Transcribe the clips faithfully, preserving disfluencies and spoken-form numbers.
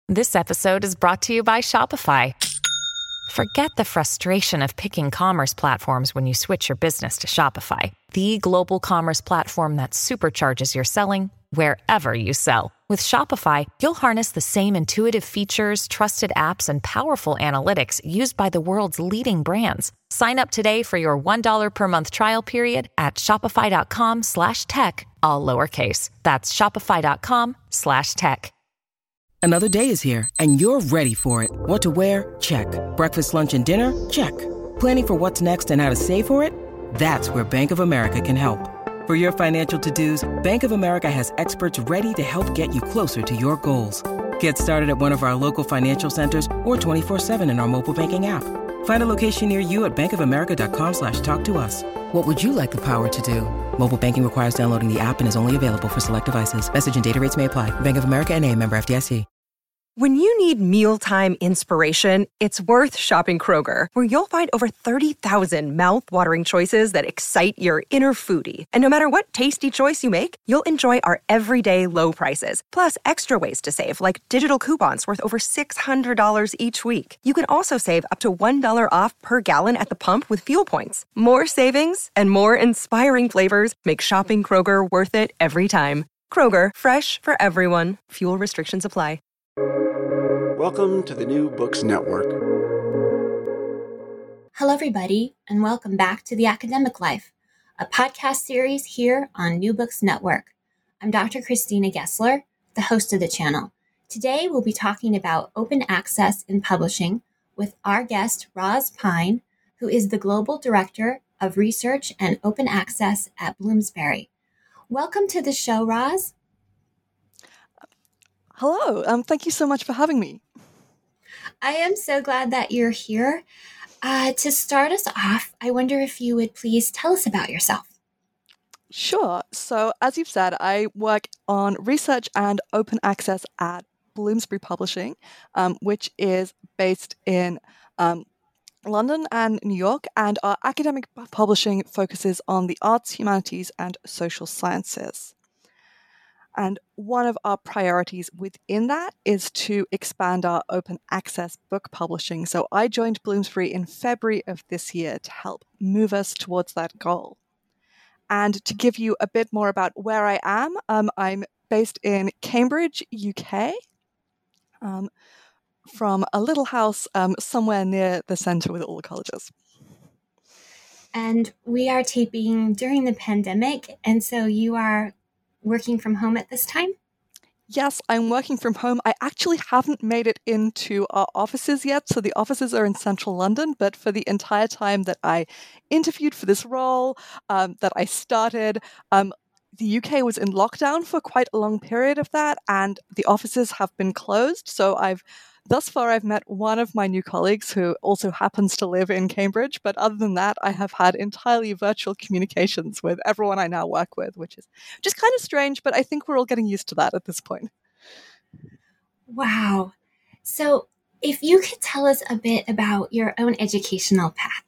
This episode is brought to you by Shopify. Forget the frustration of picking commerce platforms when you switch your business to Shopify, the global commerce platform that supercharges your selling wherever you sell. With Shopify, you'll harness the same intuitive features, trusted apps, and powerful analytics used by the world's leading brands. Sign up today for your one dollar per month trial period at shopify.com slash tech, all lowercase. That's shopify.com slash tech. Another day is here, and you're ready for it. What to wear? Check. Breakfast, lunch, and dinner? Check. Planning for what's next and how to save for it? That's where Bank of America can help. For your financial to-dos, Bank of America has experts ready to help get you closer to your goals. Get started at one of our local financial centers or twenty-four seven in our mobile banking app. Find a location near you at bankofamerica.com slash talk to us. What would you like the power to do? Mobile banking requires downloading the app and is only available for select devices. Message and data rates may apply. Bank of America N A, member F D I C. When you need mealtime inspiration, it's worth shopping Kroger, where you'll find over thirty thousand mouth-watering choices that excite your inner foodie. And no matter what tasty choice you make, you'll enjoy our everyday low prices, plus extra ways to save, like digital coupons worth over six hundred dollars each week. You can also save up to one dollar off per gallon at the pump with fuel points. More savings and more inspiring flavors make shopping Kroger worth it every time. Kroger, fresh for everyone. Fuel restrictions apply. Welcome to the New Books Network. Hello, everybody, and welcome back to The Academic Life, a podcast series here on New Books Network. I'm Doctor Christina Gessler, the host of the channel. Today, we'll be talking about open access in publishing with our guest, Roz Pine, who is the Global Director of Research and Open Access at Bloomsbury. Welcome to the show, Roz. Hello. Um, thank you so much for having me. I am so glad that you're here. Uh, to start us off, I wonder if you would please tell us about yourself. Sure. So, as you've said, I work on research and open access at Bloomsbury Publishing, um, which is based in um, London and New York, and our academic publishing focuses on the arts, humanities, and social sciences. And one of our priorities within that is to expand our open access book publishing. So I joined Bloomsbury in February of this year to help move us towards that goal. And to give you a bit more about where I am, um, I'm based in Cambridge, U K, um, from a little house um, somewhere near the centre with all the colleges. And we are taping during the pandemic, and so you are working from home at this time? Yes, I'm working from home. I actually haven't made it into our offices yet. So the offices are in central London, but for the entire time that I interviewed for this role, um, that I started, um, the U K was in lockdown for quite a long period of that, and the offices have been closed. So I've Thus far, I've met one of my new colleagues who also happens to live in Cambridge, but other than that, I have had entirely virtual communications with everyone I now work with, which is just kind of strange, but I think we're all getting used to that at this point. Wow. So if you could tell us a bit about your own educational path.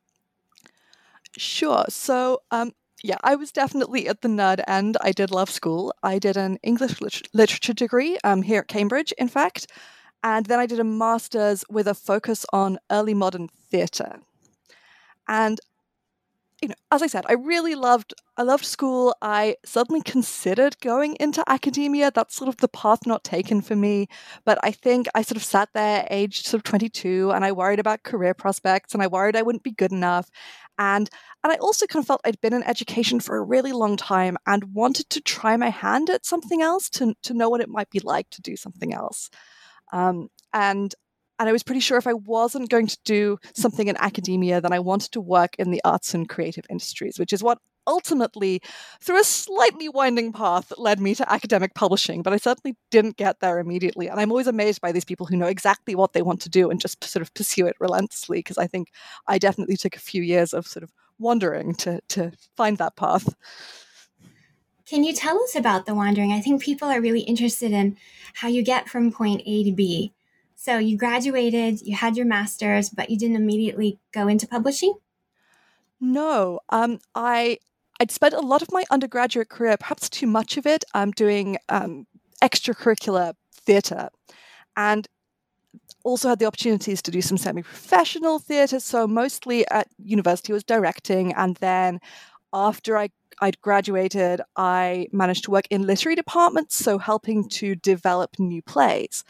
Sure. So, um, yeah, I was definitely at the nerd end. I did love school. I did an English lit- literature degree um, here at Cambridge, in fact. And then I did a master's with a focus on early modern theatre. And, you know, as I said, I really loved, I loved school. I suddenly considered going into academia. That's sort of the path not taken for me. But I think I sort of sat there aged sort of twenty-two, and I worried about career prospects, and I worried I wouldn't be good enough. And and I also kind of felt I'd been in education for a really long time and wanted to try my hand at something else to, to know what it might be like to do something else. Um, and and I was pretty sure if I wasn't going to do something in academia, then I wanted to work in the arts and creative industries, which is what ultimately, through a slightly winding path, led me to academic publishing. But I certainly didn't get there immediately. And I'm always amazed by these people who know exactly what they want to do and just sort of pursue it relentlessly, because I think I definitely took a few years of sort of wandering to, to find that path. Can you tell us about the wandering? I think people are really interested in how you get from point A to B. So you graduated, you had your master's, but you didn't immediately go into publishing? No, um, I I'd spent a lot of my undergraduate career, perhaps too much of it, um, doing um, extracurricular theatre. and also had the opportunities to do some semi-professional theatre. So mostly at university I was directing, and then after I I'd graduated, I managed to work in literary departments, so helping to develop new plays.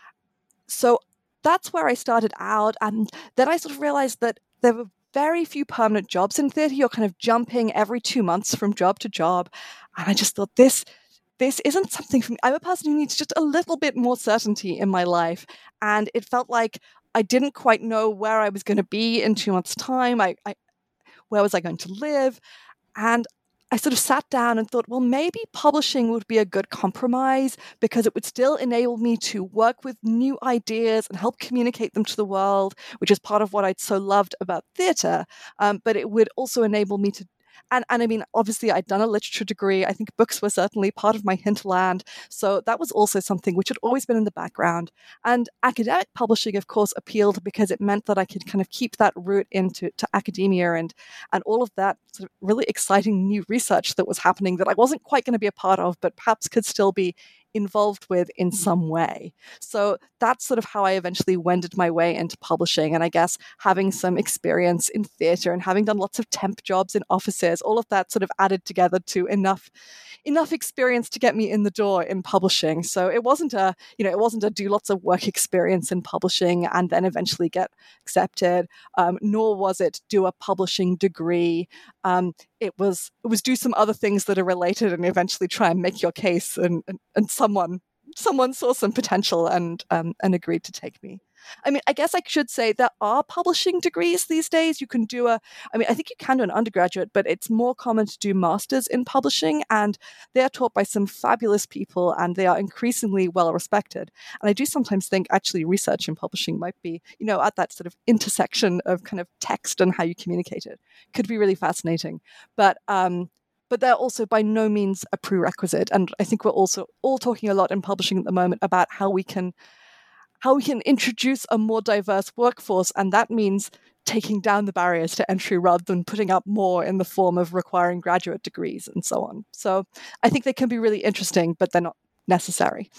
So that's where I started out, and then I sort of realized that there were very few permanent jobs in theatre. You're kind of jumping every two months from job to job, and I just thought this this isn't something for me. I'm a person who needs just a little bit more certainty in my life, and it felt like I didn't quite know where I was going to be in two months' time. I, I where was I going to live? And I sort of sat down and thought, well, maybe publishing would be a good compromise because it would still enable me to work with new ideas and help communicate them to the world, which is part of what I'd so loved about theatre. Um, but it would also enable me to And, and I mean, obviously, I'd done a literature degree. I think books were certainly part of my hinterland. So that was also something which had always been in the background. And academic publishing, of course, appealed because it meant that I could kind of keep that route into to academia and, and all of that sort of really exciting new research that was happening that I wasn't quite going to be a part of, but perhaps could still be involved with in some way. So that's sort of how I eventually wended my way into publishing. And I guess having some experience in theatre and having done lots of temp jobs in offices, all of that sort of added together to enough enough experience to get me in the door in publishing. So it wasn't a, you know, it wasn't a do lots of work experience in publishing and then eventually get accepted, um, nor was it do a publishing degree. Um, it was it was do some other things that are related and eventually try and make your case, and and, and someone someone saw some potential and um, and agreed to take me. I mean, I guess I should say there are publishing degrees these days. You can do a, I mean, I think you can do an undergraduate, but it's more common to do masters in publishing, and they are taught by some fabulous people, and they are increasingly well respected. And I do sometimes think actually research in publishing might be, you know, at that sort of intersection of kind of text and how you communicate it. Could be really fascinating. But um, but they're also by no means a prerequisite. And I think we're also all talking a lot in publishing at the moment about how we can how we can introduce a more diverse workforce, and that means taking down the barriers to entry rather than putting up more in the form of requiring graduate degrees and so on. So I think they can be really interesting, but they're not necessary.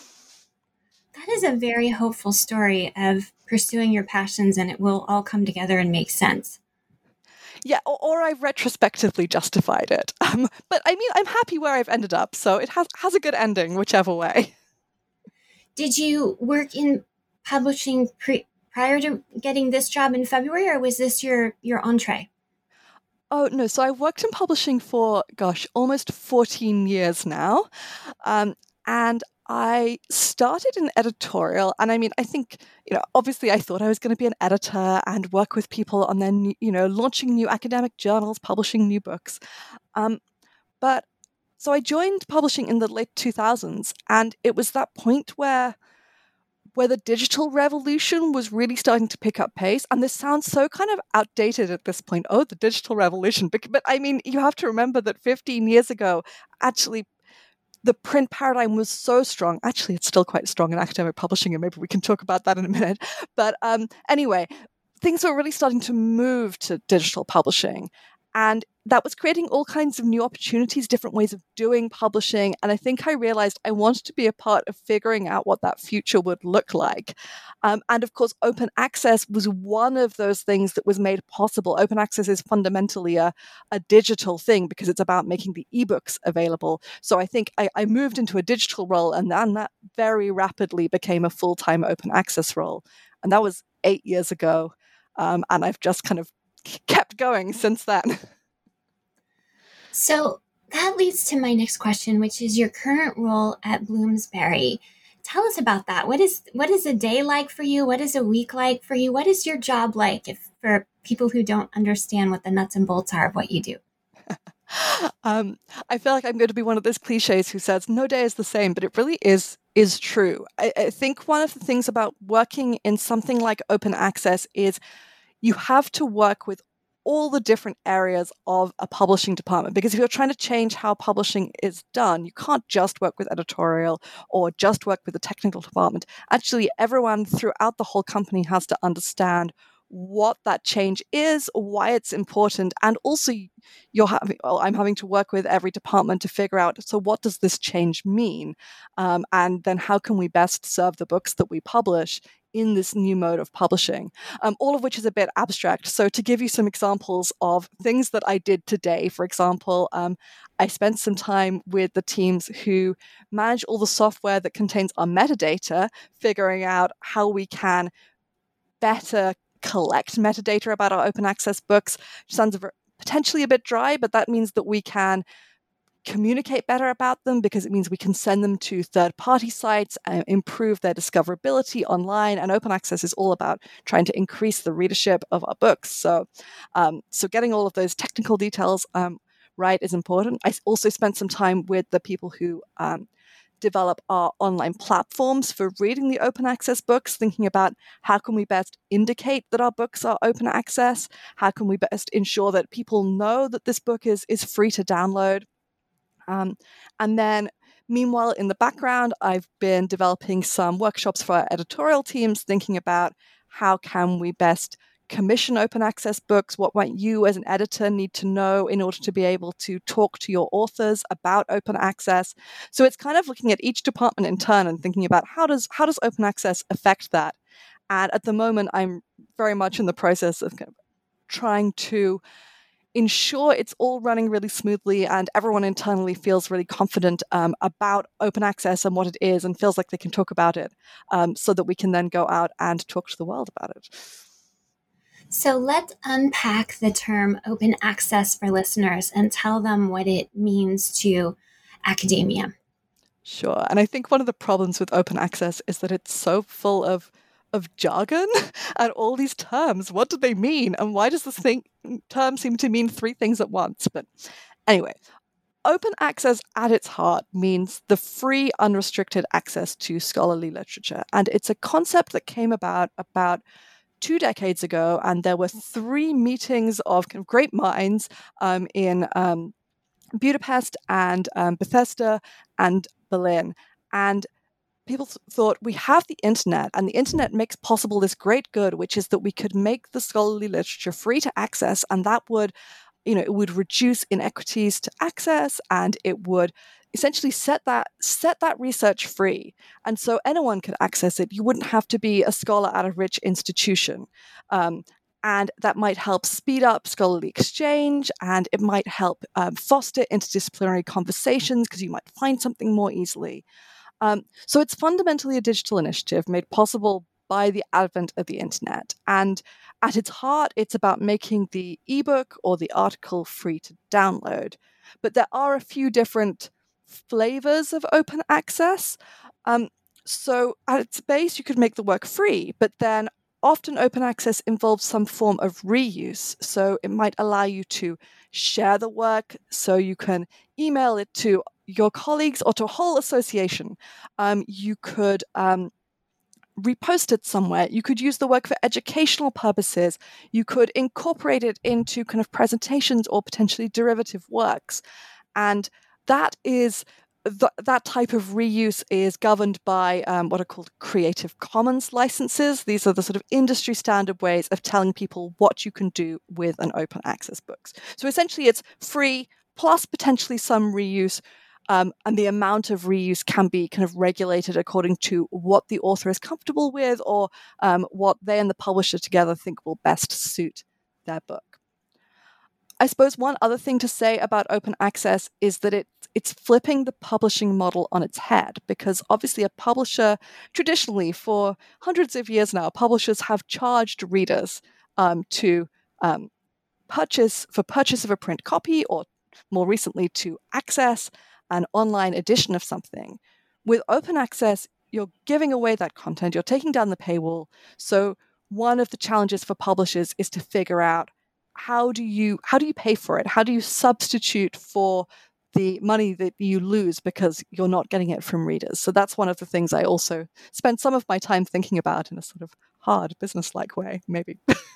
That is a very hopeful story of pursuing your passions, and it will all come together and make sense. Yeah, or, or I've retrospectively justified it. Um, but I mean, I'm happy where I've ended up, so it has, has a good ending, whichever way. Did you work in publishing pre- prior to getting this job in February, or was this your, your entree? Oh, no. So I've worked in publishing for, gosh, almost fourteen years now. Um, and I started in editorial. And I mean, I think, you know, obviously I thought I was going to be an editor and work with people on their, new, you know, launching new academic journals, publishing new books. Um, but so I joined publishing in the late two thousands. And it was that point where where the digital revolution was really starting to pick up pace. And this sounds so kind of outdated at this point. Oh, the digital revolution. But, but I mean, you have to remember that fifteen years ago, actually, the print paradigm was so strong. Actually, it's still quite strong in academic publishing, and maybe we can talk about that in a minute. But um, anyway, things were really starting to move to digital publishing. And that was creating all kinds of new opportunities, different ways of doing publishing. And I think I realized I wanted to be a part of figuring out what that future would look like. Um, and of course, open access was one of those things that was made possible. Open access is fundamentally a, a digital thing because it's about making the ebooks available. So I think I, I moved into a digital role, and then that very rapidly became a full-time open access role. And that was eight years ago. Um, and I've just kind of kept going since then. So that leads to my next question, which is your current role at Bloomsbury. Tell us about that. What is what is a day like for you? What is a week like for you? What is your job like if, for people who don't understand what the nuts and bolts are of what you do? um, I feel like I'm going to be one of those cliches who says no day is the same, but it really is is true. I, I think one of the things about working in something like open access is you have to work with all the different areas of a publishing department, because if you're trying to change how publishing is done, you can't just work with editorial or just work with the technical department. Actually, everyone throughout the whole company has to understand what that change is, why it's important, and also you're having, well, I'm having to work with every department to figure out, so what does this change mean? Um, and then how can we best serve the books that we publish in this new mode of publishing, um, all of which is a bit abstract. So to give you some examples of things that I did today, for example, um, I spent some time with the teams who manage all the software that contains our metadata, figuring out how we can better collect metadata about our open access books, which sounds potentially a bit dry, but that means that we can communicate better about them because it means we can send them to third-party sites and improve their discoverability online. And open access is all about trying to increase the readership of our books. So, um, so getting all of those technical details um, right is important. I also spent some time with the people who um, develop our online platforms for reading the open access books, thinking about how can we best indicate that our books are open access? How can we best ensure that people know that this book is, is free to download? Um, and then, meanwhile, in the background, I've been developing some workshops for our editorial teams, thinking about how can we best commission open access books? What might you as an editor need to know in order to be able to talk to your authors about open access? So it's kind of looking at each department in turn and thinking about how does how does open access affect that? And at the moment, I'm very much in the process of kind of trying to ensure it's all running really smoothly and everyone internally feels really confident um, about open access and what it is and feels like they can talk about it um, so that we can then go out and talk to the world about it. So let's unpack the term open access for listeners and tell them what it means to academia. Sure. And I think one of the problems with open access is that it's so full of of jargon and all these terms. What do they mean? And why does this thing, term seem to mean three things at once? But anyway, open access at its heart means the free, unrestricted access to scholarly literature. And it's a concept that came about about two decades ago. And there were three meetings of, kind of great minds um, in um, Budapest and um, Bethesda and Berlin. And people th- thought we have the internet, and the internet makes possible this great good, which is that we could make the scholarly literature free to access, and that would, you know, it would reduce inequities to access, and it would essentially set that set that research free, and so anyone could access it. You wouldn't have to be a scholar at a rich institution. Um, And that might help speed up scholarly exchange, and it might help um, foster interdisciplinary conversations because you might find something more easily. Um, so it's fundamentally a digital initiative made possible by the advent of the internet. And at its heart, it's about making the ebook or the article free to download. But there are a few different flavors of open access. Um, so at its base, you could make the work free, but then often open access involves some form of reuse. So it might allow you to share the work, so you can email it to your colleagues or to a whole association. Um, you could um, repost it somewhere. You could use the work for educational purposes. You could incorporate it into kind of presentations or potentially derivative works. And that is Th- that type of reuse is governed by um, what are called Creative Commons licenses. These are the sort of industry standard ways of telling people what you can do with an open access books. So essentially it's free plus potentially some reuse, um, and the amount of reuse can be kind of regulated according to what the author is comfortable with or um, what they and the publisher together think will best suit their book. I suppose one other thing to say about open access is that it, it's flipping the publishing model on its head, because obviously a publisher, traditionally for hundreds of years now, publishers have charged readers um, to um, purchase, for purchase of a print copy, or more recently to access an online edition of something. With open access, you're giving away that content, you're taking down the paywall. So one of the challenges for publishers is to figure out How do you how do you pay for it? How do you substitute for the money that you lose because you're not getting it from readers? So that's one of the things I also spend some of my time thinking about in a sort of hard business-like way, maybe.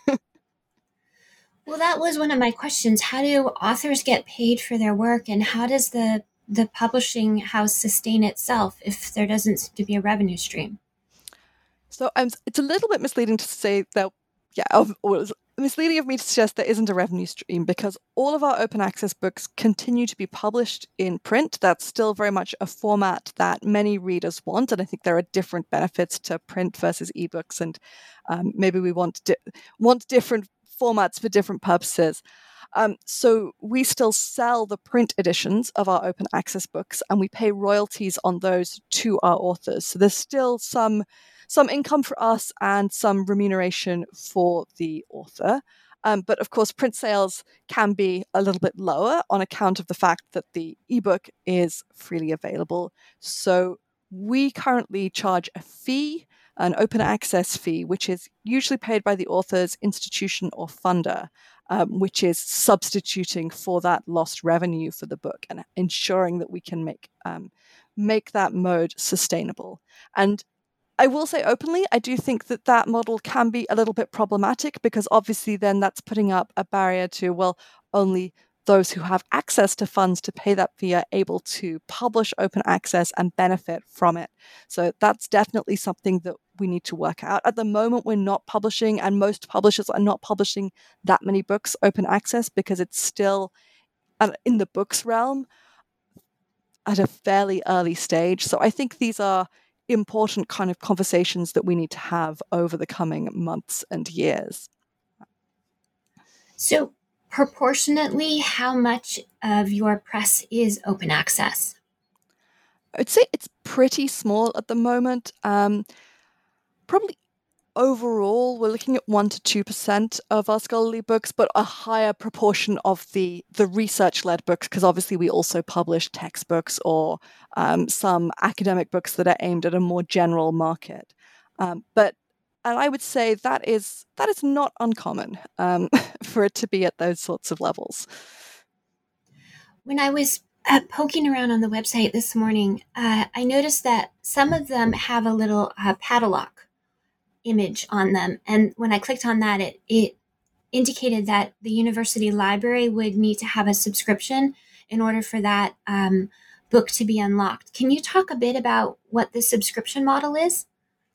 Well, that was one of my questions. How do authors get paid for their work, and how does the the publishing house sustain itself if there doesn't seem to be a revenue stream? So um, it's a little bit misleading to say that yeah, of, it was misleading of me to suggest there isn't a revenue stream, because all of our open access books continue to be published in print. That's still very much a format that many readers want, and I think there are different benefits to print versus ebooks, and um, maybe we want di- want different formats for different purposes. Um, so we still sell the print editions of our open access books, and we pay royalties on those to our authors. So there's still some some income for us and some remuneration for the author. Um, but of course, print sales can be a little bit lower on account of the fact that the ebook is freely available. So we currently charge a fee, an open access fee, which is usually paid by the author's institution or funder, um, which is substituting for that lost revenue for the book and ensuring that we can make um, make that mode sustainable. And I will say openly, I do think that that model can be a little bit problematic, because obviously then that's putting up a barrier to, well, only those who have access to funds to pay that fee are able to publish open access and benefit from it. So that's definitely something that we need to work out. At the moment, we're not publishing, and most publishers are not publishing that many books open access, because it's still uh, in the books realm at a fairly early stage. So I think these are important kind of conversations that we need to have over the coming months and years. So proportionately, how much of your press is open access? I'd say it's pretty small at the moment. Um, probably overall, we're looking at one to two percent of our scholarly books, but a higher proportion of the the research-led books, because obviously we also publish textbooks or um, some academic books that are aimed at a more general market. Um, but and I would say that is that is not uncommon um, for it to be at those sorts of levels. When I was uh, poking around on the website this morning, uh, I noticed that some of them have a little uh, padlock image on them. And when I clicked on that, it, it indicated that the university library would need to have a subscription in order for that um, book to be unlocked. Can you talk a bit about what the subscription model is?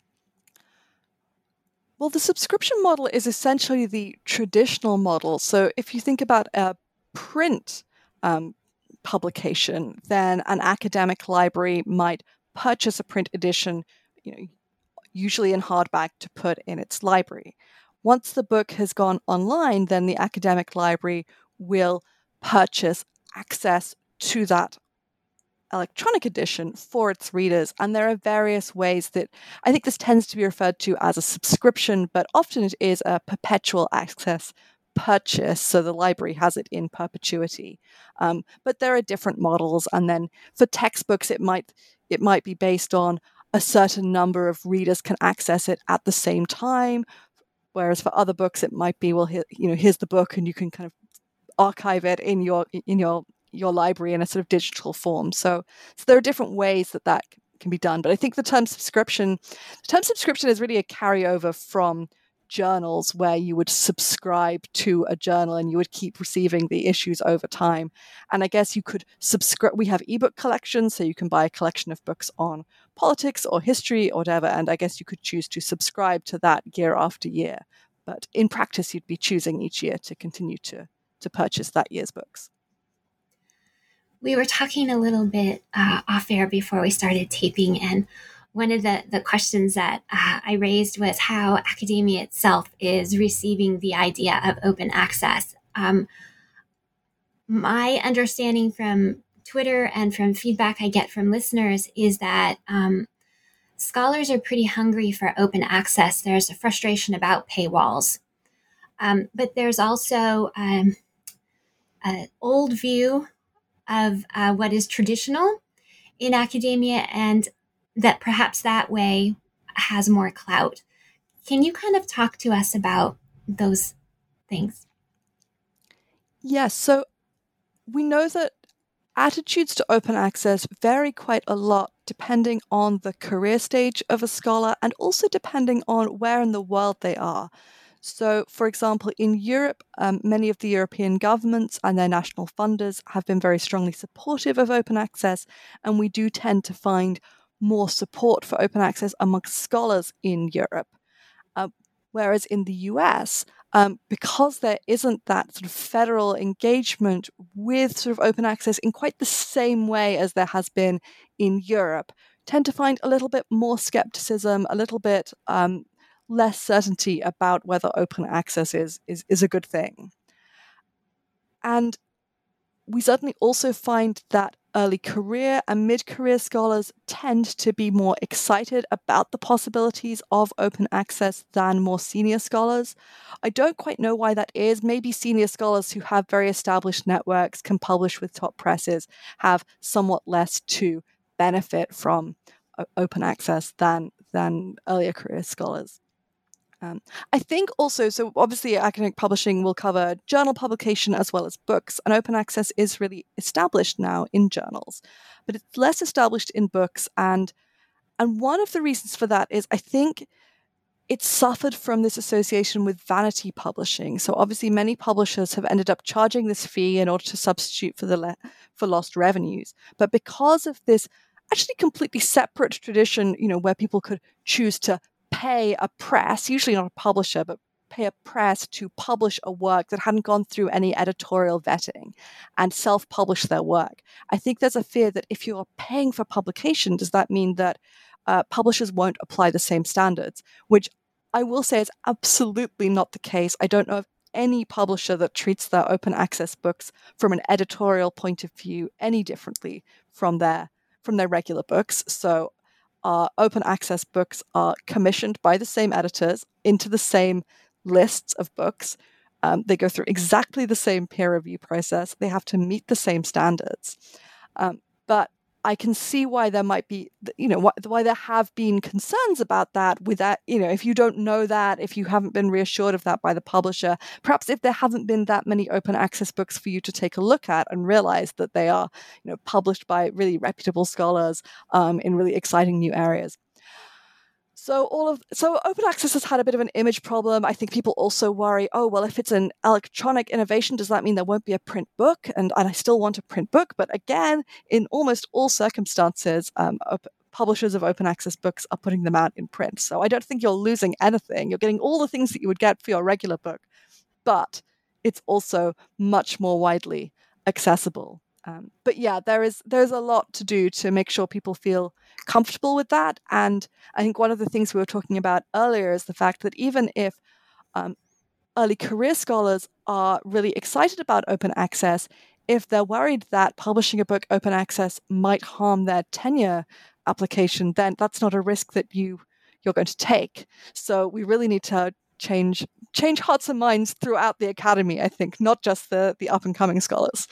Well, the subscription model is essentially the traditional model. So if you think about a print um, publication, then an academic library might purchase a print edition, you know, usually in hardback, to put in its library. Once the book has gone online, then the academic library will purchase access to that electronic edition for its readers. And there are various ways that I think this tends to be referred to as a subscription, but often it is a perpetual access purchase. So the library has it in perpetuity. Um, but there are different models. And then for textbooks, it might it might be based on a certain number of readers can access it at the same time. Whereas for other books, it might be, well, here, you know, here's the book, and you can kind of archive it in your in your your library in a sort of digital form. So, so there are different ways that that can be done. But I think the term subscription, the term subscription is really a carryover from journals, where you would subscribe to a journal and you would keep receiving the issues over time. And I guess you could subscribe. We have ebook collections, so you can buy a collection of books on politics or history or whatever. And I guess you could choose to subscribe to that year after year. But in practice, you'd be choosing each year to continue to, to purchase that year's books. We were talking a little bit uh, off air before we started taping, and one of the, the questions that uh, I raised was how academia itself is receiving the idea of open access. Um, my understanding from Twitter and from feedback I get from listeners is that um, scholars are pretty hungry for open access. There's a frustration about paywalls. Um, but there's also um, an old view of uh, what is traditional in academia, and that perhaps that way has more clout. Can you kind of talk to us about those things? Yes, so we know that attitudes to open access vary quite a lot depending on the career stage of a scholar, and also depending on where in the world they are. So, for example, in Europe, um, many of the European governments and their national funders have been very strongly supportive of open access, and we do tend to find more support for open access amongst scholars in Europe. Uh, Whereas in the U S, um, because there isn't that sort of federal engagement with sort of open access in quite the same way as there has been in Europe, tend to find a little bit more skepticism, a little bit um, less certainty about whether open access is, is, is a good thing. And we certainly also find that early career and mid-career scholars tend to be more excited about the possibilities of open access than more senior scholars. I don't quite know why that is. Maybe senior scholars who have very established networks, can publish with top presses, have somewhat less to benefit from uh, open access than, than earlier career scholars. Um, I think also, so obviously academic publishing will cover journal publication as well as books, and open access is really established now in journals, but it's less established in books. And, and one of the reasons for that is I think it suffered from this association with vanity publishing. So obviously many publishers have ended up charging this fee in order to substitute for the le- for lost revenues. But because of this actually completely separate tradition, you know, where people could choose to pay a press, usually not a publisher, but pay a press to publish a work that hadn't gone through any editorial vetting and self-publish their work. I think there's a fear that if you're paying for publication, does that mean that uh, publishers won't apply the same standards? Which I will say is absolutely not the case. I don't know of any publisher that treats their open access books from an editorial point of view any differently from their from their regular books. So Uh, open access books are commissioned by the same editors into the same lists of books. Um, they go through exactly the same peer review process. They have to meet the same standards. Um, but I can see why there might be, you know, why, why there have been concerns about that with that, you know, if you don't know that, if you haven't been reassured of that by the publisher, perhaps if there haven't been that many open access books for you to take a look at and realize that they are, you know, published by really reputable scholars um, in really exciting new areas. So all of so open access has had a bit of an image problem. I think people also worry, oh, well, if it's an electronic innovation, does that mean there won't be a print book? And, and I still want a print book. But again, in almost all circumstances, um, op- publishers of open access books are putting them out in print. So I don't think you're losing anything. You're getting all the things that you would get for your regular book. But it's also much more widely accessible. Um, but yeah, there is there's a lot to do to make sure people feel comfortable with that. And I think one of the things we were talking about earlier is the fact that even if um, early career scholars are really excited about open access, if they're worried that publishing a book open access might harm their tenure application, then that's not a risk that you you're going to take. So we really need to change change hearts and minds throughout the academy, I think, not just the the up and coming scholars.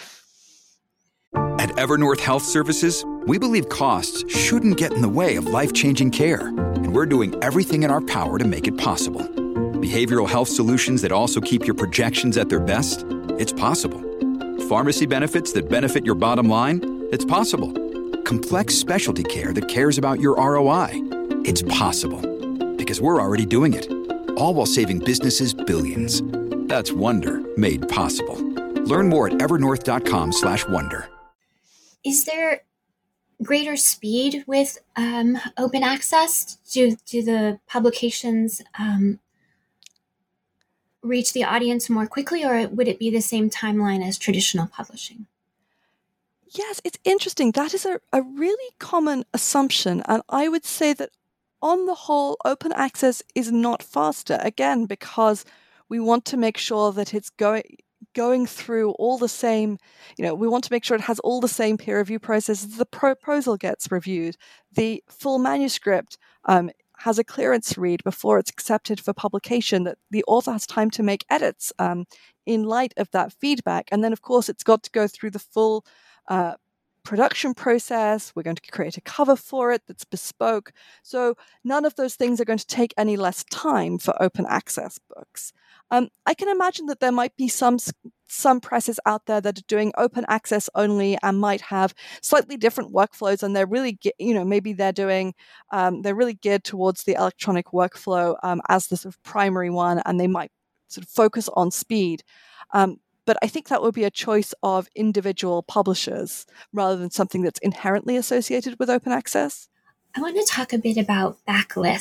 At Evernorth Health Services, we believe costs shouldn't get in the way of life-changing care, and we're doing everything in our power to make it possible. Behavioral health solutions that also keep your projections at their best? It's possible. Pharmacy benefits that benefit your bottom line? It's possible. Complex specialty care that cares about your R O I? It's possible. Because we're already doing it. All while saving businesses billions. That's Wonder made possible. Learn more at evernorth.com slash wonder. Is there greater speed with um, open access? Do, do the publications um, reach the audience more quickly, or would it be the same timeline as traditional publishing? Yes, it's interesting. That is a, a really common assumption. And I would say that on the whole, open access is not faster, again, because we want to make sure that it's going... going through all the same, you know, we want to make sure it has all the same peer review processes. The proposal gets reviewed. The full manuscript um, has a clearance read before it's accepted for publication, that the author has time to make edits um, in light of that feedback. And then, of course, it's got to go through the full uh, production process. We're going to create a cover for it that's bespoke. So none of those things are going to take any less time for open access books. Um, I can imagine that there might be some some presses out there that are doing open access only and might have slightly different workflows, and they're really, you know, maybe they're doing, um, they're really geared towards the electronic workflow um, as the sort of primary one, and they might sort of focus on speed. Um, but I think that would be a choice of individual publishers rather than something that's inherently associated with open access. I want to talk a bit about backlists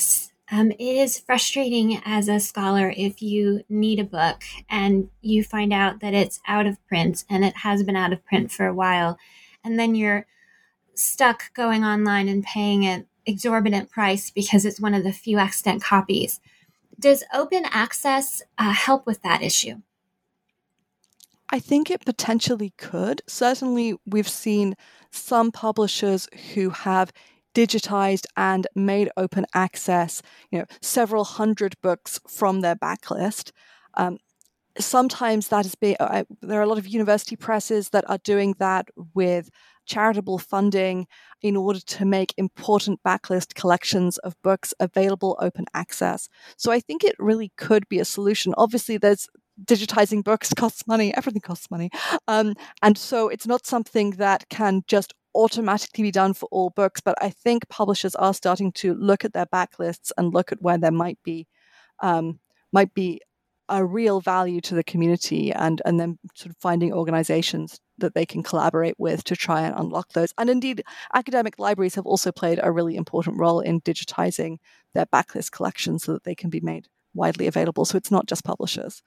Um, it is frustrating as a scholar if you need a book and you find out that it's out of print and it has been out of print for a while, and then you're stuck going online and paying an exorbitant price because it's one of the few extant copies. Does open access uh, help with that issue? I think it potentially could. Certainly, we've seen some publishers who have digitized and made open access, you know, several hundred books from their backlist. Um, sometimes that is be uh, there are a lot of university presses that are doing that with charitable funding in order to make important backlist collections of books available open access. So I think it really could be a solution. Obviously, there's digitizing books costs money. Everything costs money. Um, and so it's not something that can just automatically be done for all books. But I think publishers are starting to look at their backlists and look at where there might be um, might be a real value to the community, and, and then sort of finding organizations that they can collaborate with to try and unlock those. And indeed, academic libraries have also played a really important role in digitizing their backlist collections so that they can be made widely available. So it's not just publishers.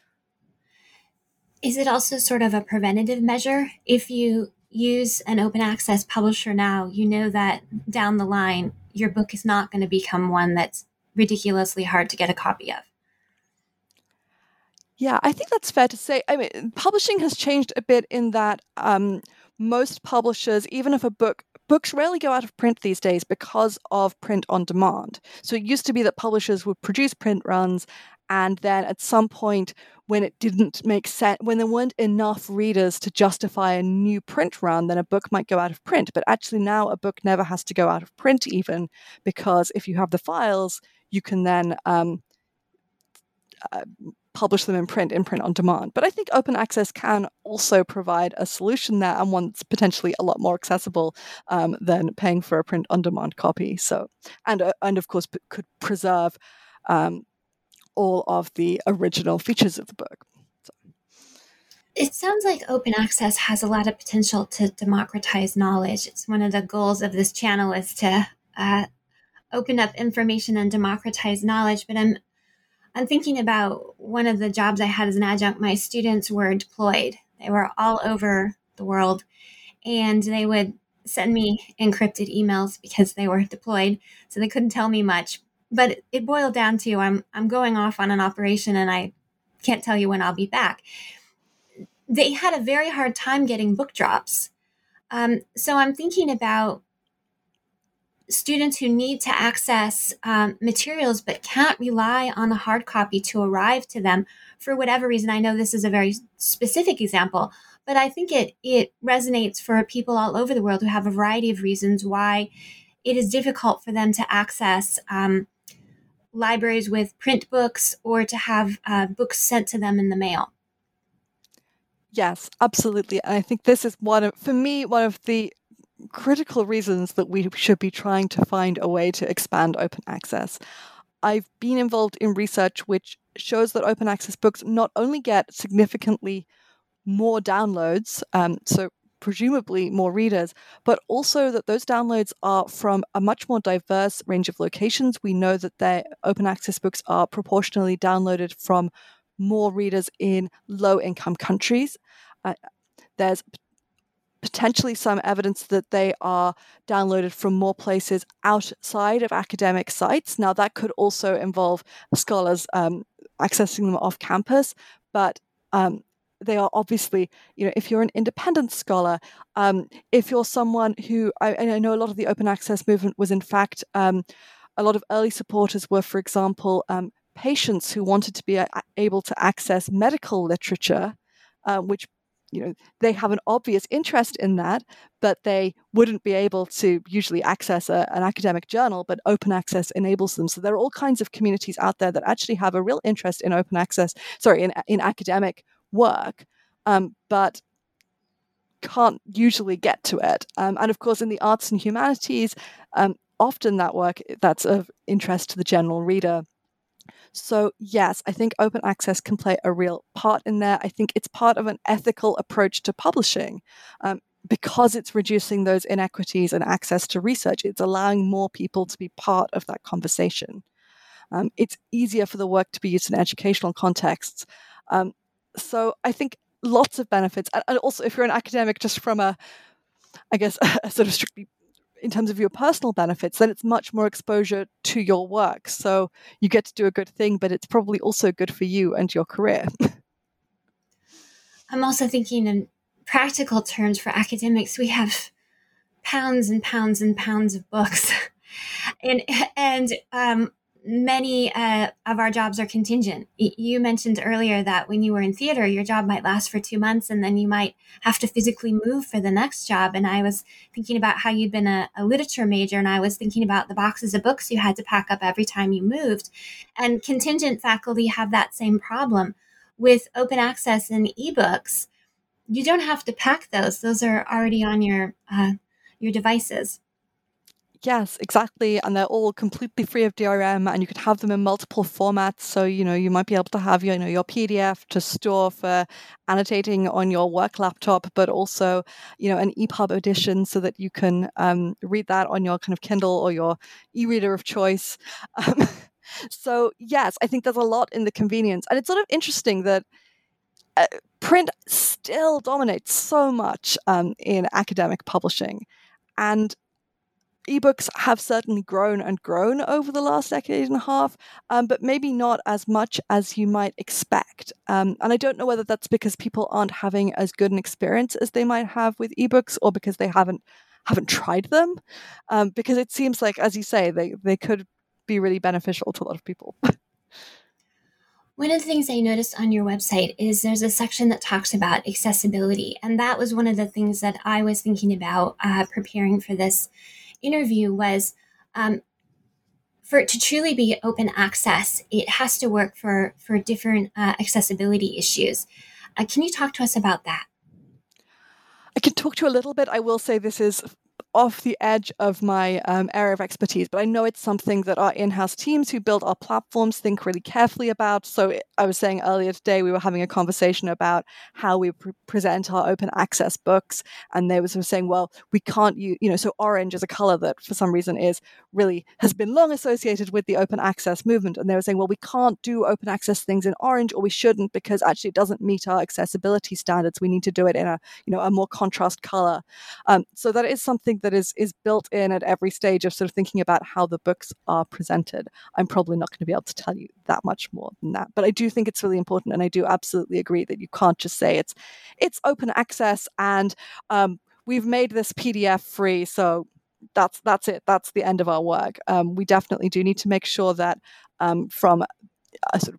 Is it also sort of a preventative measure? If you use an open access publisher now, you know that down the line, your book is not going to become one that's ridiculously hard to get a copy of. Yeah, I think that's fair to say. I mean, publishing has changed a bit in that um, most publishers, even if a book, books rarely go out of print these days because of print on demand. So it used to be that publishers would produce print runs, and then at some point when it didn't make sense, when there weren't enough readers to justify a new print run, then a book might go out of print. But actually now a book never has to go out of print even, because if you have the files, you can then um, uh, publish them in print, in print on demand. But I think open access can also provide a solution there, and one that's potentially a lot more accessible um, than paying for a print on demand copy. So, and uh, and of course p- could preserve um, all of the original features of the book. So. It sounds like open access has a lot of potential to democratize knowledge. It's one of the goals of this channel is to uh, open up information and democratize knowledge. But I'm I'm thinking about one of the jobs I had as an adjunct. My students were deployed. They were all over the world, and they would send me encrypted emails because they were deployed, so they couldn't tell me much. But it boiled down to I'm I'm going off on an operation, and I can't tell you when I'll be back. They had a very hard time getting book drops. Um, so I'm thinking about students who need to access um, materials but can't rely on the hard copy to arrive to them for whatever reason. I know this is a very specific example, but I think it it resonates for people all over the world who have a variety of reasons why it is difficult for them to access um, libraries with print books or to have uh, books sent to them in the mail. Yes, absolutely. And I think this is one of, for me, one of the critical reasons that we should be trying to find a way to expand open access. I've been involved in research which shows that open access books not only get significantly more downloads, um, so presumably more readers, but also that those downloads are from a much more diverse range of locations. We know that their open access books are proportionally downloaded from more readers in low-income countries. Uh, there's potentially some evidence that they are downloaded from more places outside of academic sites. Now, that could also involve scholars um, accessing them off campus, but um, they are obviously, you know, if you're an independent scholar, um, if you're someone who, I, and I know a lot of the open access movement was in fact, um, a lot of early supporters were, for example, um, patients who wanted to be a- able to access medical literature, uh, which you know, they have an obvious interest in that, but they wouldn't be able to usually access a, an academic journal, but open access enables them. So there are all kinds of communities out there that actually have a real interest in open access, sorry, in, in academic work, um, but can't usually get to it. Um, and of course, in the arts and humanities, um, often that work that's of interest to the general reader. So yes, I think open access can play a real part in there. I think it's part of an ethical approach to publishing um, because it's reducing those inequities and access to research. It's allowing more people to be part of that conversation. Um, it's easier for the work to be used in educational contexts. Um, so I think lots of benefits. And, and also, if you're an academic, just from a, I guess, a sort of strictly in terms of your personal benefits, then it's much more exposure to your work. So you get to do a good thing, but it's probably also good for you and your career. I'm also thinking in practical terms for academics, we have pounds and pounds and pounds of books. and and um, many uh, of our jobs are contingent. You mentioned earlier that when you were in theater, your job might last for two months and then you might have to physically move for the next job. And I was thinking about how you'd been a, a literature major, and I was thinking about the boxes of books you had to pack up every time you moved. And contingent faculty have that same problem. With open access and ebooks, you don't have to pack those. Those are already on your uh, your devices. Yes, exactly. And they're all completely free of D R M, and you could have them in multiple formats. So, you know, you might be able to have, you know, your P D F to store for annotating on your work laptop, but also, you know, an E P U B edition so that you can um, read that on your kind of Kindle or your e-reader of choice. Um, so, yes, I think there's a lot in the convenience. And it's sort of interesting that uh, print still dominates so much um, in academic publishing. And ebooks have certainly grown and grown over the last decade and a half, um, but maybe not as much as you might expect. Um, and I don't know whether that's because people aren't having as good an experience as they might have with ebooks, or because they haven't haven't tried them. Um, because it seems like, as you say, they, they could be really beneficial to a lot of people. One of the things I noticed on your website is there's a section that talks about accessibility. And that was one of the things that I was thinking about uh, preparing for this interview was um, for it to truly be open access, it has to work for, for different uh, accessibility issues. Uh, can you talk to us about that? I can talk to you a little bit. I will say this is off the edge of my um, area of expertise, but I know it's something that our in-house teams who build our platforms think really carefully about. So I was saying earlier today, we were having a conversation about how we pre- present our open access books. And they were sort of saying, well, we can't use, you know, so orange is a color that for some reason is really has been long associated with the open access movement. And they were saying, well, we can't do open access things in orange, or we shouldn't, because actually it doesn't meet our accessibility standards. We need to do it in a, you know, a more contrast color. Um, so that is something that is is built in at every stage of sort of thinking about how the books are presented. I'm probably not going to be able to tell you that much more than that, but I do think it's really important, and I do absolutely agree that you can't just say it's it's open access and um, we've made this P D F free, so that's that's it. That's the end of our work. Um, we definitely do need to make sure that um, from a sort of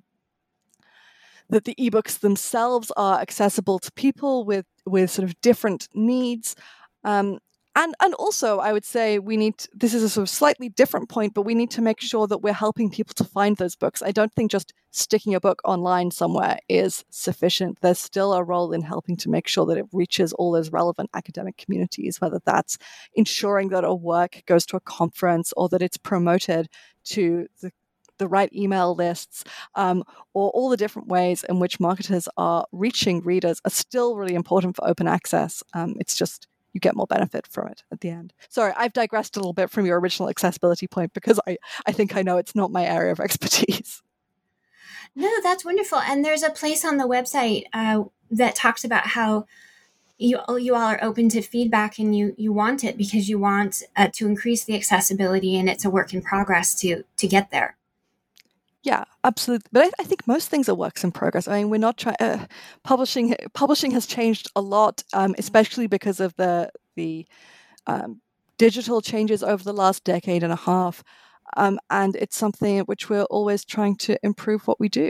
that the ebooks themselves are accessible to people with with sort of different needs. Um, And and also, I would say we need to, this is a sort of slightly different point, but we need to make sure that we're helping people to find those books. I don't think just sticking a book online somewhere is sufficient. There's still a role in helping to make sure that it reaches all those relevant academic communities, whether that's ensuring that a work goes to a conference or that it's promoted to the the right email lists, um, or all the different ways in which marketers are reaching readers are still really important for open access. Um, it's just you get more benefit from it at the end. Sorry, I've digressed a little bit from your original accessibility point because I, I think I know it's not my area of expertise. No, that's wonderful. And there's a place on the website uh, that talks about how you you all are open to feedback, and you you want it because you want uh, to increase the accessibility, and it's a work in progress to to get there. Yeah, absolutely. But I, I think most things are works in progress. I mean, we're not trying. Uh, publishing publishing has changed a lot, um, especially because of the the um, digital changes over the last decade and a half, um, and it's something at which we're always trying to improve what we do.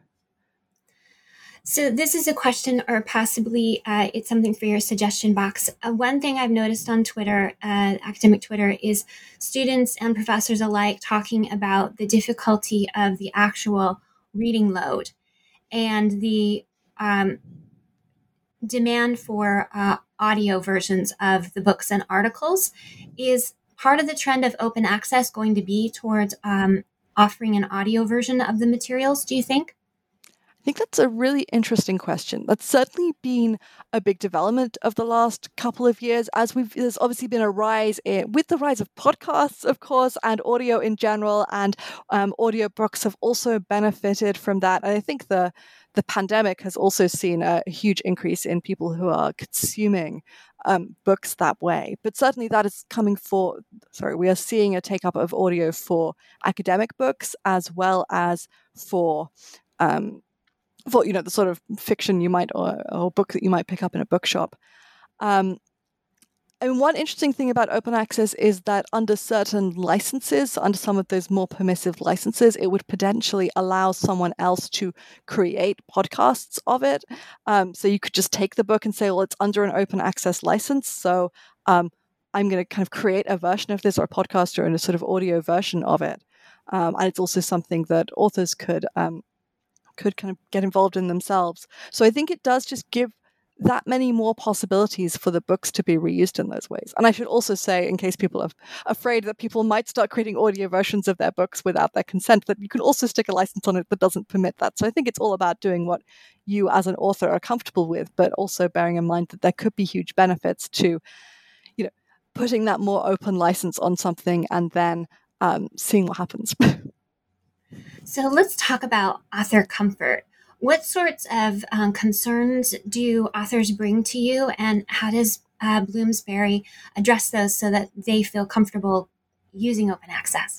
So this is a question, or possibly uh, it's something for your suggestion box. Uh, one thing I've noticed on Twitter, uh, academic Twitter, is students and professors alike talking about the difficulty of the actual reading load and the um, demand for uh, audio versions of the books and articles. Is part of the trend of open access going to be towards um, offering an audio version of the materials, do you think? I think that's a really interesting question. That's certainly been a big development of the last couple of years, as we've there's obviously been a rise in, with the rise of podcasts, of course, and audio in general, and um, audiobooks have also benefited from that. And I think the the pandemic has also seen a huge increase in people who are consuming um, books that way. But certainly that is coming for, sorry, we are seeing a take up of audio for academic books as well as for um, for, you know, the sort of fiction you might, or, or book that you might pick up in a bookshop. Um, and one interesting thing about open access is that under certain licenses, under some of those more permissive licenses, it would potentially allow someone else to create podcasts of it. Um, so you could just take the book and say, well, it's under an open access license. So um, I'm going to kind of create a version of this, or a podcast, or a sort of audio version of it. Um, and it's also something that authors could um, could kind of get involved in themselves. So I think it does just give that many more possibilities for the books to be reused in those ways. And I should also say, in case people are afraid that people might start creating audio versions of their books without their consent, that you can also stick a license on it that doesn't permit that. So I think it's all about doing what you as an author are comfortable with, but also bearing in mind that there could be huge benefits to, you know, putting that more open license on something and then um, seeing what happens. So let's talk about author comfort. What sorts of um, concerns do authors bring to you, and how does uh, Bloomsbury address those so that they feel comfortable using open access?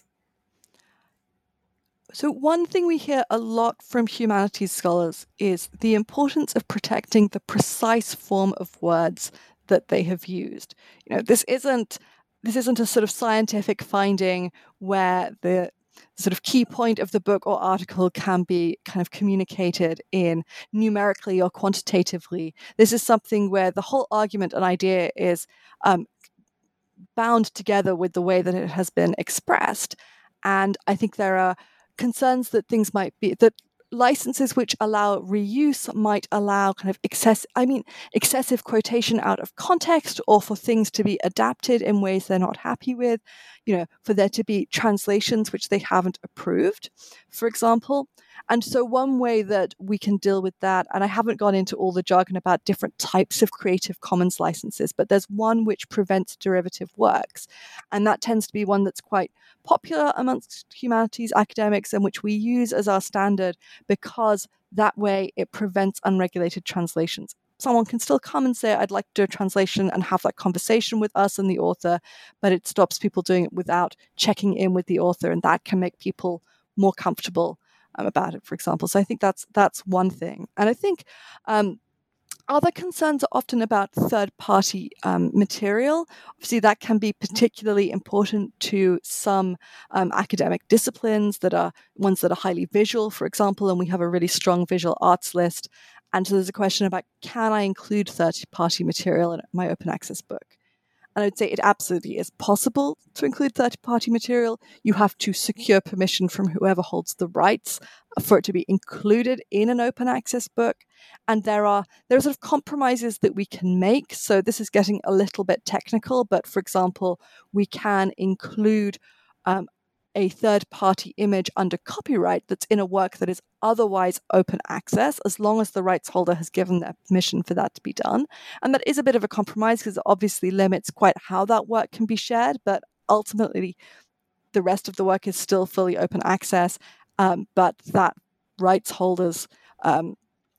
So one thing we hear a lot from humanities scholars is the importance of protecting the precise form of words that they have used. You know, this isn't this isn't a sort of scientific finding where the sort of key point of the book or article can be kind of communicated in numerically or quantitatively. This is something where the whole argument and idea is um, bound together with the way that it has been expressed. And I think there are concerns that things might be, that licenses which allow reuse might allow kind of excess, I mean, excessive quotation out of context, or for things to be adapted in ways they're not happy with, you know, for there to be translations which they haven't approved, for example. And so one way that we can deal with that, and I haven't gone into all the jargon about different types of Creative Commons licenses, but there's one which prevents derivative works. And that tends to be one that's quite popular amongst humanities academics and which we use as our standard, because that way it prevents unregulated translations. Someone can still come and say, I'd like to do a translation, and have that conversation with us and the author, but it stops people doing it without checking in with the author, and that can make people more comfortable um, about it, for example. So I think that's that's one thing. And I think um, other concerns are often about third-party um, material. Obviously, that can be particularly important to some um, academic disciplines that are ones that are highly visual, for example, and we have a really strong visual arts list. And so there's a question about, can I include third-party material in my open access book? And I would say it absolutely is possible to include third-party material. You have to secure permission from whoever holds the rights for it to be included in an open access book. And there are there are sort of compromises that we can make. So this is getting a little bit technical, but for example, we can include um, a third-party image under copyright that's in a work that is otherwise open access, as long as the rights holder has given their permission for that to be done. And that is a bit of a compromise, because it obviously limits quite how that work can be shared, but ultimately the rest of the work is still fully open access, um, but that rights holders, um,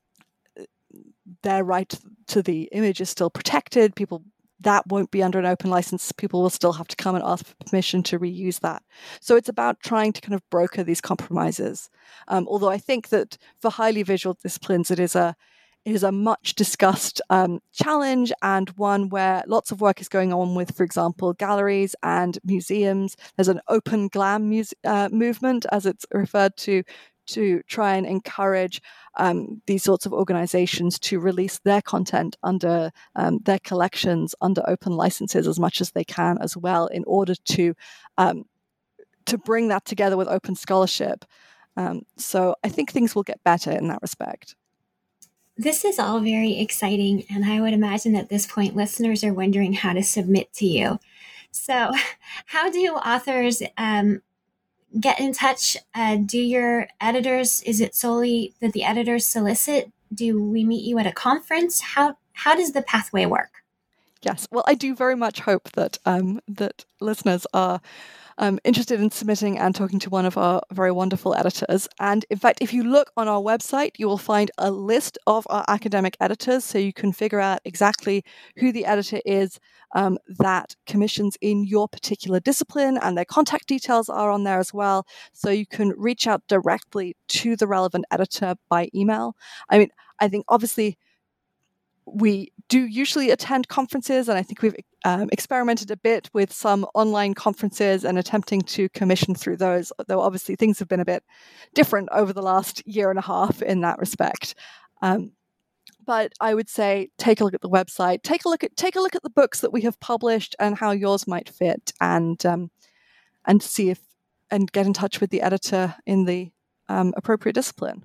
their right to the image is still protected. People That won't be under an open license. People will still have to come and ask for permission to reuse that. So it's about trying to kind of broker these compromises. Um, although I think that for highly visual disciplines, it is a it is a much discussed um, challenge, and one where lots of work is going on with, for example, galleries and museums. There's an open glam muse- uh, movement, as it's referred to, to try and encourage um, these sorts of organizations to release their content under um, their collections under open licenses as much as they can as well, in order to um, to bring that together with open scholarship. Um, so I think things will get better in that respect. This is all very exciting, and I would imagine at this point listeners are wondering how to submit to you. So how do authors um, get in touch? Uh, do your editors, is it solely that the editors solicit? Do we meet you at a conference? How how does the pathway work? Yes, well, I do very much hope that um, that listeners are um, interested in submitting and talking to one of our very wonderful editors. And in fact, if you look on our website, you will find a list of our academic editors, so you can figure out exactly who the editor is um, that commissions in your particular discipline, and their contact details are on there as well. So you can reach out directly to the relevant editor by email. I mean, I think obviously we do usually attend conferences, and I think we've um, experimented a bit with some online conferences and attempting to commission through those, though obviously things have been a bit different over the last year and a half in that respect. Um, but I would say take a look at the website, take a look at take a look at the books that we have published and how yours might fit, and um, and see if and get in touch with the editor in the um, appropriate discipline.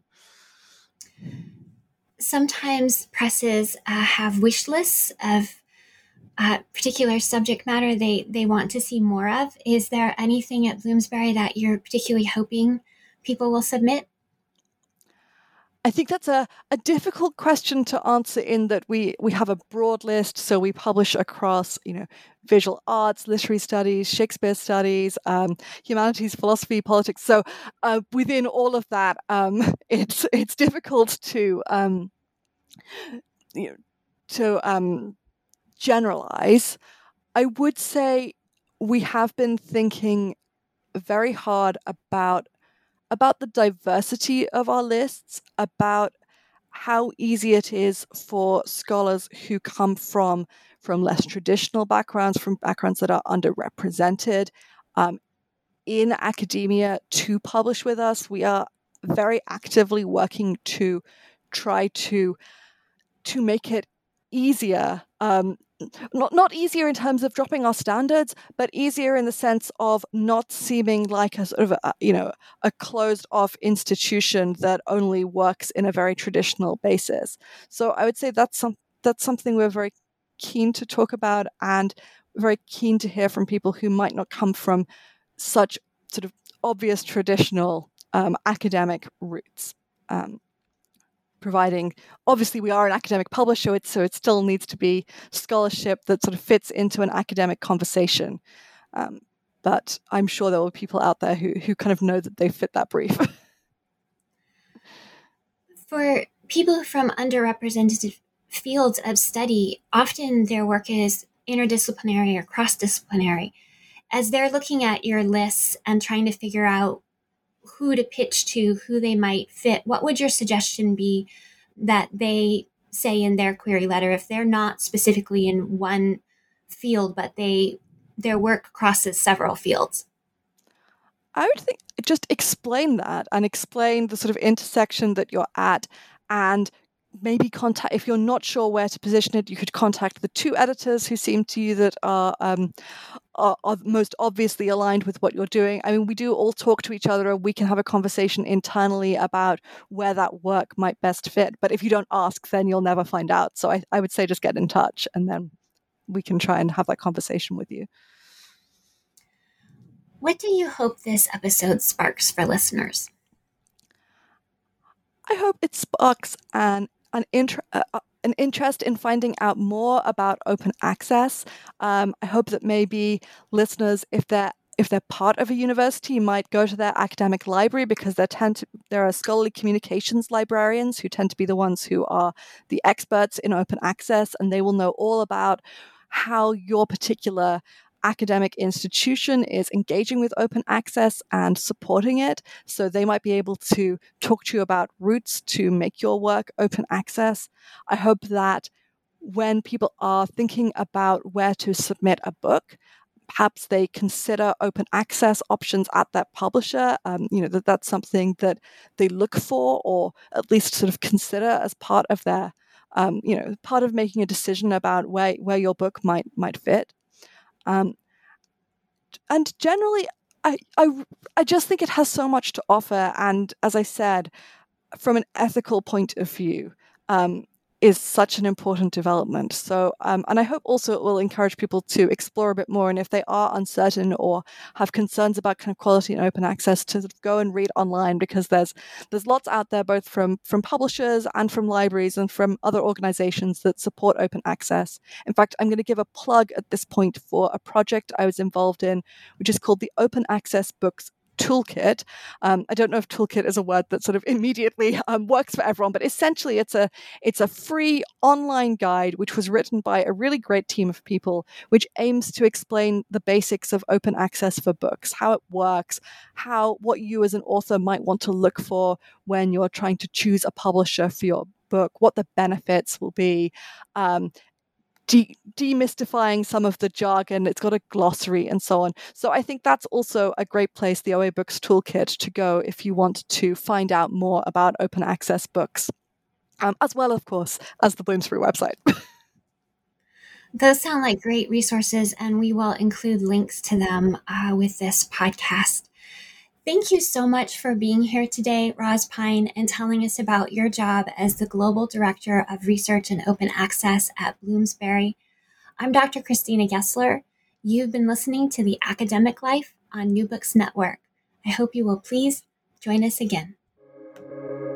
Sometimes presses uh, have wish lists of uh, particular subject matter they, they want to see more of. Is there anything at Bloomsbury that you're particularly hoping people will submit? I think that's a, a difficult question to answer, in that we, we have a broad list. So we publish across, you know, visual arts, literary studies, Shakespeare studies, um, humanities, philosophy, politics. So uh, within all of that, um, it's it's difficult to um, you know to um, generalize. I would say we have been thinking very hard about about the diversity of our lists, about how easy it is for scholars who come from from less traditional backgrounds, from backgrounds that are underrepresented um, in academia, to publish with us. We are very actively working to try to to make it easier. Um, Not not easier in terms of dropping our standards, but easier in the sense of not seeming like a sort of a, you know a closed off institution that only works in a very traditional basis. So I would say that's some that's something we're very keen to talk about, and very keen to hear from people who might not come from such sort of obvious traditional um, academic roots. Um, providing, obviously we are an academic publisher, so it still needs to be scholarship that sort of fits into an academic conversation. Um, but I'm sure there will be people out there who, who kind of know that they fit that brief. For people from underrepresented fields of study, often their work is interdisciplinary or cross-disciplinary. As they're looking at your lists and trying to figure out who to pitch to, who they might fit, what would your suggestion be that they say in their query letter if they're not specifically in one field, but they their work crosses several fields? I would think just explain that, and explain the sort of intersection that you're at, and maybe contact, if you're not sure where to position it, you could contact the two editors who seem to you that are, um, are, are most obviously aligned with what you're doing. I mean, we do all talk to each other, and we can have a conversation internally about where that work might best fit. But if you don't ask, then you'll never find out. So I, I would say just get in touch, and then we can try and have that conversation with you. What do you hope this episode sparks for listeners? I hope it sparks an an, inter- uh, an interest in finding out more about open access. Um, I hope that maybe listeners, if they're if they're part of a university, might go to their academic library, because there tend to, there are scholarly communications librarians who tend to be the ones who are the experts in open access, and they will know all about how your particular academic institution is engaging with open access and supporting it. So they might be able to talk to you about routes to make your work open access. I hope that when people are thinking about where to submit a book, perhaps they consider open access options at that publisher. Um, you know, that that's something that they look for, or at least sort of consider as part of their, um, you know, part of making a decision about where, where your book might might fit. Um, and generally, I, I, I just think it has so much to offer. And as I said, from an ethical point of view, um, is such an important development. So, um, and I hope also it will encourage people to explore a bit more. And if they are uncertain or have concerns about kind of quality and open access, to go and read online, because there's there's lots out there, both from from publishers and from libraries and from other organizations that support open access. In fact, I'm going to give a plug at this point for a project I was involved in, which is called the Open Access Books Toolkit. Um, I don't know if toolkit is a word that sort of immediately um, works for everyone, but essentially it's a it's a free online guide which was written by a really great team of people, which aims to explain the basics of open access for books, how it works, how what you as an author might want to look for when you're trying to choose a publisher for your book, what the benefits will be. Um, De- demystifying some of the jargon. It's got a glossary and so on. So I think that's also a great place, the O A Books Toolkit, to go if you want to find out more about open access books, um, as well, of course, as the Bloomsbury website. Those sound like great resources, and we will include links to them uh, with this podcast. Thank you so much for being here today, Roz Pine, and telling us about your job as the Global Director of Research and Open Access at Bloomsbury. I'm Doctor Christina Gessler. You've been listening to The Academic Life on New Books Network. I hope you will please join us again.